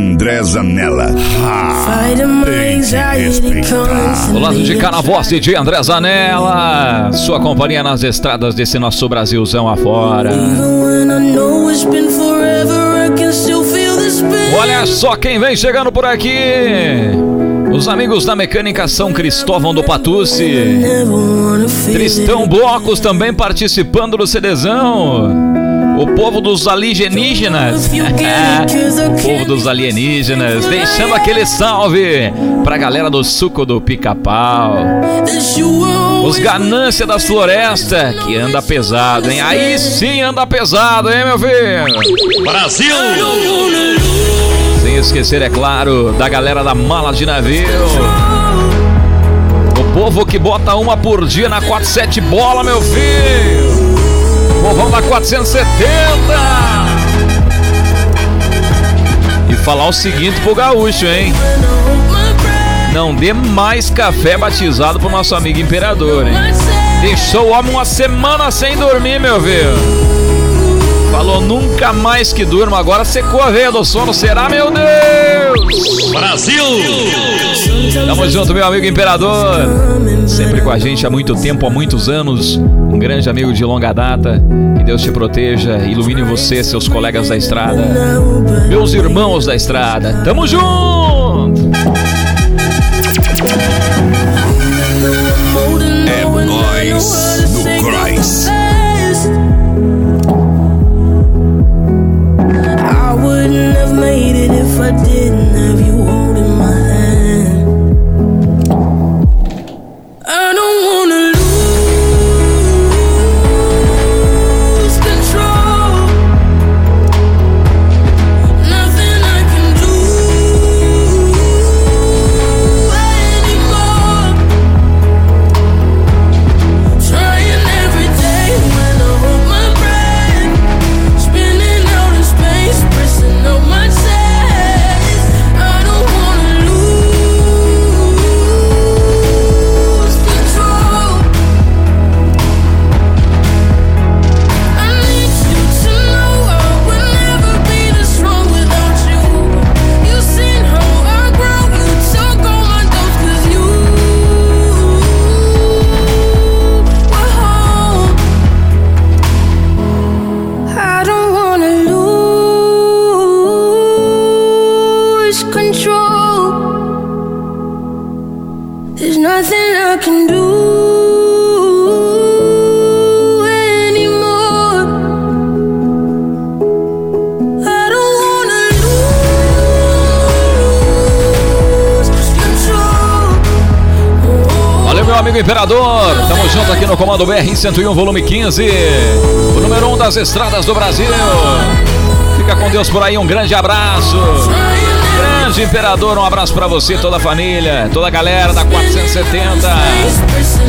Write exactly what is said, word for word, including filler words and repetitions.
André Zanella. Ah, tem que respeitar. Do lado de cá na voz D J André Zanella, sua companhia nas estradas desse nosso Brasilzão afora. Olha só quem vem chegando por aqui. Os amigos da Mecânica São Cristóvão do Patucci. Tristão Blocos também participando do CDzão. O povo dos alienígenas. O povo dos alienígenas. Deixando aquele salve pra galera do suco do pica-pau. Os ganância das florestas. Que anda pesado, hein? Aí sim anda pesado, hein, meu filho? Brasil! Sem esquecer, é claro, da galera da mala de navio. O povo que bota uma por dia na quatro sete bola, meu filho. O povão da quatrocentos e setenta. E falar o seguinte pro gaúcho, hein? Não dê mais café batizado pro nosso amigo imperador, hein? Deixou o homem uma semana sem dormir, meu filho. Falou nunca mais que durma, agora secou a veia do sono, será, meu Deus? Brasil! Tamo junto, meu amigo imperador. Sempre com a gente há muito tempo, há muitos anos. Um grande amigo de longa data. Que Deus te proteja, ilumine você, seus colegas da estrada, meus irmãos da estrada. Tamo junto! É nóis no Cross. I didn't have you holding my hand. I don't wanna lose control. Nothing I can do anymore. Trying every day when I hold my breath. Spinning out in space, pressing on my chest. Amigo imperador, tamo junto aqui no Comando B R cento e um, volume quinze, o número um das estradas do Brasil. Fica com Deus por aí, um grande abraço. Grande imperador, um abraço pra você, toda a família, toda a galera da quatrocentos e setenta.